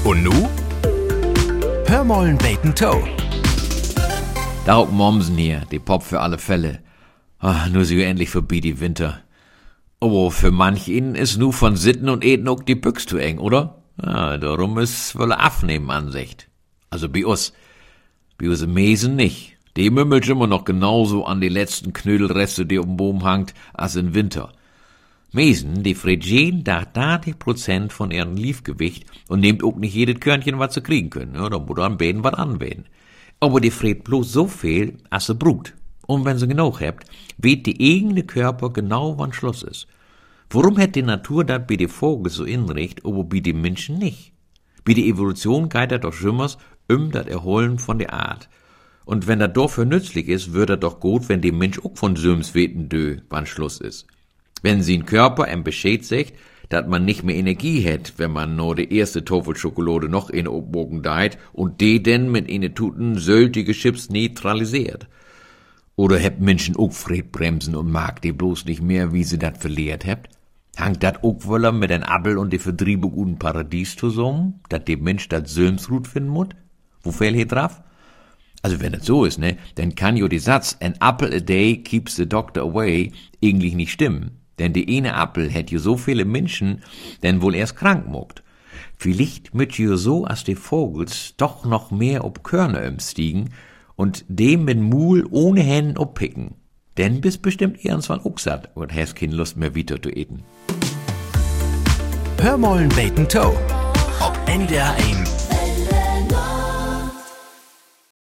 Und nu? Hörmollen beten Toe. Da auch Mommsen hier, die Pop für alle Fälle. Nur sie endlich vorbei die Winter. Aber für manch ihnen ist nu von Sitten und Eten auch die Büchs zu eng, oder? Ja, darum ist wohl abnehmen Ansicht. Also bei uns Mesen nicht. Die mümmelt immer noch genauso an die letzten Knödelreste, die um Boom hangt, als im Winter. Mesen, die friert jeden Tag 30% von ihrem Liefgewicht und nehmt auch nicht jedes Körnchen, was sie kriegen können. Ja, da muss an Bäden was anwählen. Aber die friert bloß so viel, als sie brut. Und wenn sie genug habt, weht die eigene Körper genau, wann Schluss ist. Warum hat die Natur dat bei de Vogel so inricht, aber bei den Menschen nicht? Bei der Evolution geht dat doch schimmers dat Erholen von der Art. Und wenn dat dafür nützlich ist, wird dat doch gut, wenn der Mensch auch von Söms weten wann Schluss ist. Wenn sie ein Körper Bescheid sagt, dat man nicht mehr Energie hat, wenn man nur die erste Tafelschokolade noch in Obwogen deit und die denn mit eine Tuten söltige Chips neutralisiert. Oder habt Menschen auch Fredbremsen und mag die bloß nicht mehr, wie sie dat verlehrt habt? Hangt dat auch wohl mit ein Appel und die Vertriebung und Paradies zusammen, dat der Mensch dat Sömsrut finden muss? Wo fehlt hier drauf? Also wenn das so ist, ne, dann kann jo die Satz, an apple a day keeps the doctor away, eigentlich nicht stimmen. Denn die eine Appel hätt jo so viele Menschen, denn wohl erst krank mogt. Vielleicht müt jo so, als die Vogels doch noch mehr ob Körner stiegen und dem mit Mul ohne Händen oppicken. Denn bis bestimmt irgendwann auch satt und hast keine Lust mehr wieder zu eten. Hörmollen beten Toe. Ob NDR 1